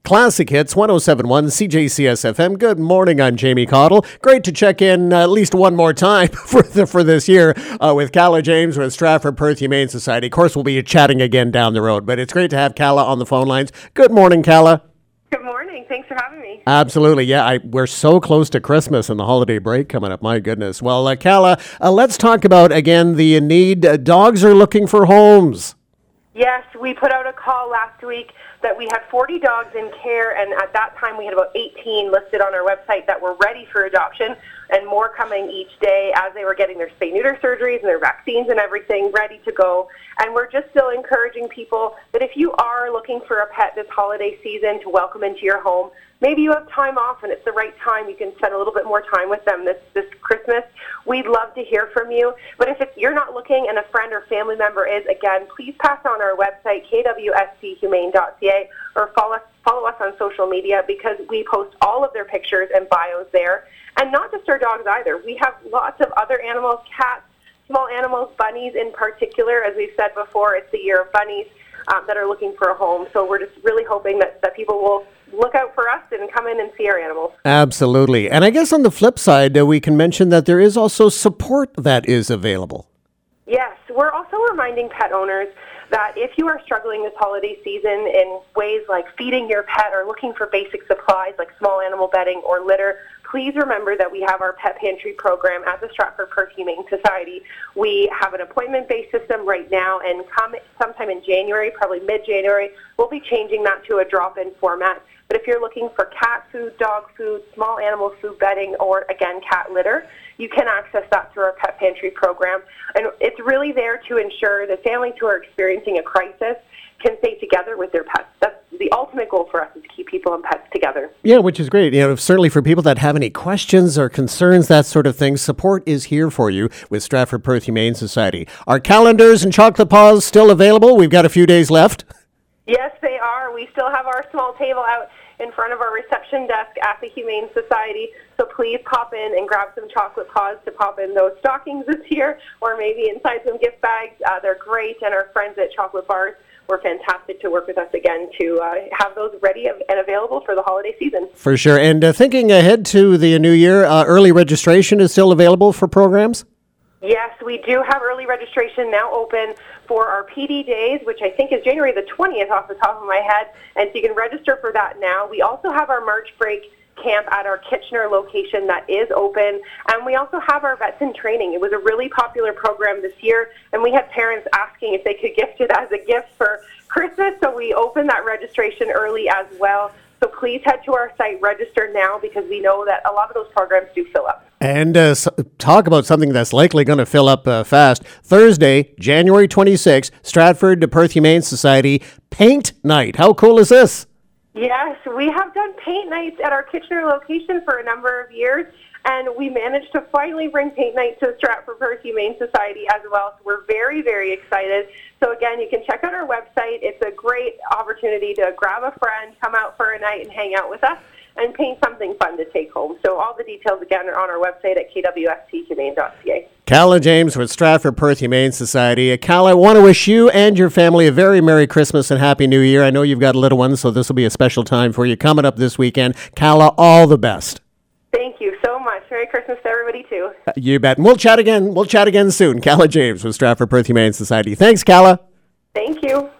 Classic Hits 107.1 CJCS FM. Good morning, I'm Jamie Cottle. Great to check in at least one more time for this year with Calla James with Stratford Perth Humane Society. Of course, we'll be chatting again down the road, but it's great to have Calla on the phone lines. Good morning, Calla. Good morning. Thanks for having me. Absolutely. Yeah, we're so close to Christmas and the holiday break coming up. My goodness. Well, Calla, let's talk about, again, the need. Dogs are looking for homes. Yes, we put out a call last week that we had 40 dogs in care, and at that time we had about 18 listed on our website that were ready for adoption, and more coming each day as they were getting their spay-neuter surgeries and their vaccines and everything ready to go. And we're just still encouraging people that if you are looking for a pet this holiday season to welcome into your home, maybe you have time off and it's the right time. You can spend a little bit more time with them this Christmas. We'd love to hear from you. But if you're not looking and a friend or family member is, again, please pass on our website, kwsthumane.ca, or follow us on social media because we post all of their pictures and bios there. And not just our dogs either. We have lots of other animals, cats, small animals, bunnies in particular. As we've said before, it's the year of bunnies that are looking for a home. So we're just really hoping that people will look out for us and come in and see our animals. Absolutely. And I guess on the flip side, we can mention that there is also support that is available. Yes, we're also reminding pet owners that if you are struggling this holiday season in ways like feeding your pet or looking for basic supplies like small animal bedding or litter, please remember that we have our pet pantry program at the Stratford Perth Humane Society. We have an appointment-based system right now, and sometime in January, probably mid-January, we'll be changing that to a drop-in format. But if you're looking for cat food, dog food, small animal food bedding, or, again, cat litter, you can access that through our Pet Pantry program. And it's really there to ensure that families who are experiencing a crisis can stay together with their pets. That's the ultimate goal for us, is to keep people and pets together. Yeah, which is great. Certainly for people that have any questions or concerns, that sort of thing, support is here for you with Stratford Perth Humane Society. Are calendars and chocolate paws still available? We've got a few days left. Yes, they are. We still have our small table out in front of our reception desk at the Humane Society. So please pop in and grab some chocolate paws to pop in those stockings this year, or maybe inside some gift bags. They're great, and our friends at Chocolate Bars were fantastic to work with us again to have those ready and available for the holiday season. For sure. And thinking ahead to the new year, early registration is still available for programs? Yes, we do have early registration now open for our PD days, which I think is January the 20th off the top of my head, and so you can register for that now. We also have our March break camp at our Kitchener location that is open, and we also have our Vets in Training. It was a really popular program this year, and we had parents asking if they could gift it as a gift for Christmas, so we opened that registration early as well. So please head to our site, register now, because we know that a lot of those programs do fill up. And talk about something that's likely going to fill up fast. Thursday, January 26th, Stratford Perth Humane Society Paint Night. How cool is this? Yes, we have done paint nights at our Kitchener location for a number of years, and we managed to finally bring paint night to the Stratford Perth Humane Society as well. So we're very, very excited. So again, you can check out our website. It's a great opportunity to grab a friend, come out for a night and hang out with us, and paint something fun to take home. So all the details, again, are on our website at kwsthumane.ca. Calla James with Stratford Perth Humane Society. Calla, I want to wish you and your family a very Merry Christmas and Happy New Year. I know you've got little ones, so this will be a special time for you coming up this weekend. Calla, all the best. Thank you so much. Merry Christmas to everybody, too. You bet. And we'll chat again. We'll chat again soon. Calla James with Stratford Perth Humane Society. Thanks, Calla. Thank you.